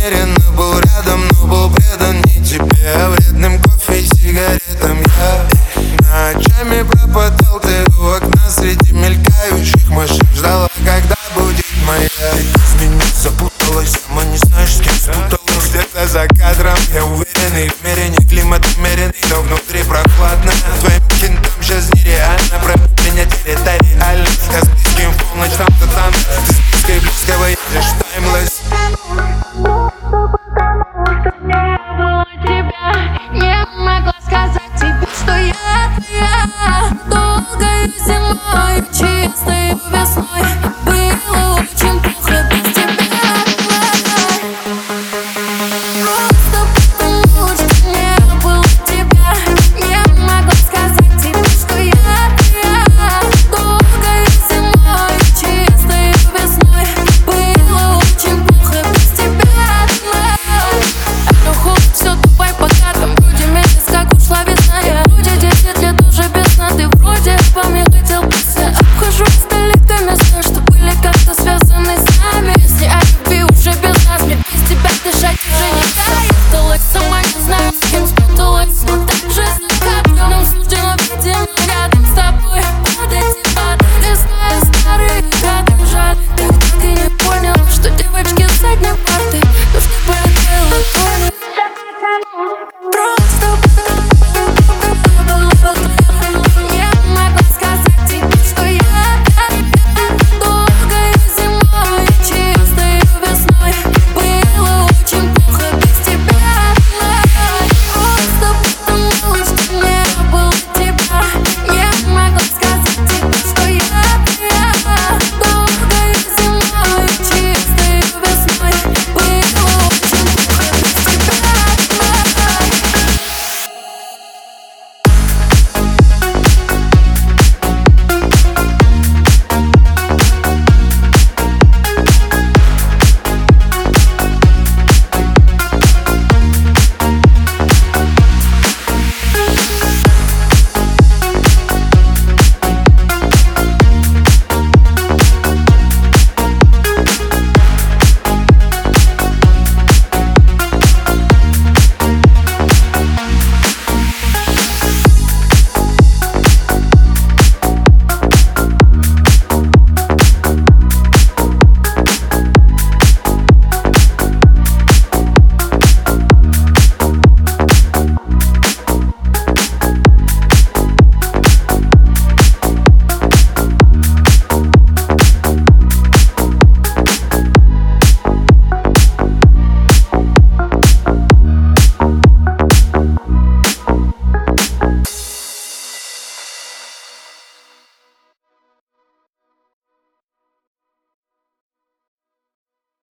намеренно был рядом, но был предан не тебе, а вредным кофе и сигаретам. Я ночами пропадал ты у окна среди мелькающих машин, ждала, когда будет моя. Ты из меня запуталась, сама не знаешь, с кем спуталась. Где-то за кадром я уверенный, в мире не климат умеренный, но внутри прохладно. Твоим кентам сейчас нереально пробить меня территориально. С каспийским в полночь там-то там, ты с близкой близкого едешь в таймлесс.